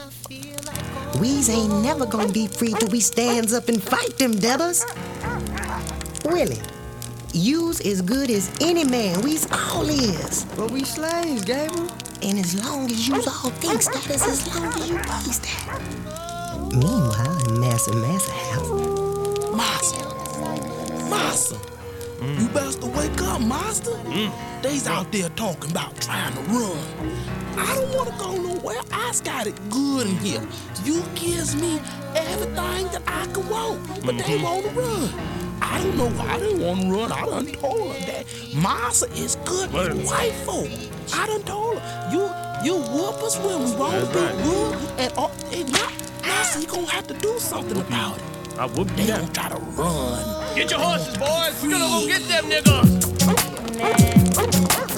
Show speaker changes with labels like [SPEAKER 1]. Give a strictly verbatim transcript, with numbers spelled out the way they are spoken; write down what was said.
[SPEAKER 1] We's ain't never gonna be free till we stands up and fight them devils. Really, you's as good as any man. We's all is.
[SPEAKER 2] But we slaves, Gabriel.
[SPEAKER 1] And as long as you's all thinks that is as long as you thinks that. Meanwhile, in Massa Massa house.
[SPEAKER 3] Master, Master, mm. you best to wake up, Master. Mm. They's out there talking about trying to run. I don't want to go nowhere. I got it good in here. You gives me everything that I can want, but mm-hmm. they want to run. I don't know why they want to run. I done told her that Master is good with white folk. I done told her, you you whoop us when we want to be whooped, and all, and now, Master, you gonna have to do something about it.
[SPEAKER 4] I whoop you
[SPEAKER 3] They
[SPEAKER 4] down.
[SPEAKER 3] gonna try to run.
[SPEAKER 4] Get your horses, boys. We're gonna go get them niggas.